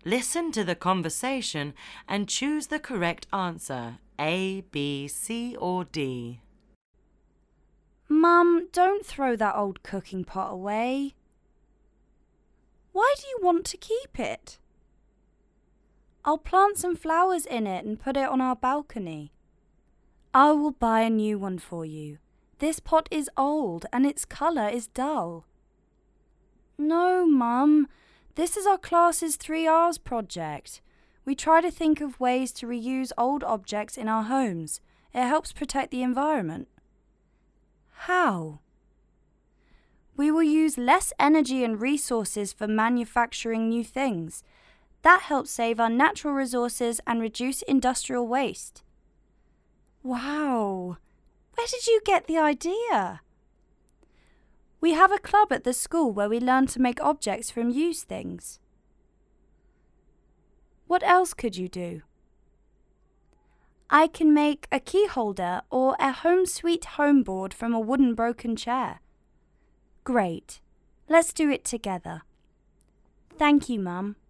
Listen to the conversation and choose the correct answer, A, B, C or D. Mum, don't throw that old cooking pot away. Why do you want to keep it? I'll plant some flowers in it and put it on our balcony. I will buy a new one for you. This pot is old and its colour is dull. No, Mum. This is our class's 3Rs project. We try to think of ways to reuse old objects in our homes. It helps protect the environment. How? We will use less energy and resources for manufacturing new things. That helps save our natural resources and reduce industrial waste. Wow! Where did you get the idea? We have a club at the school where we learn to make objects from used things. What else could you do? I can make a key holder or a home sweet home board from a wooden broken chair. Great. Let's do it together. Thank you, Mum.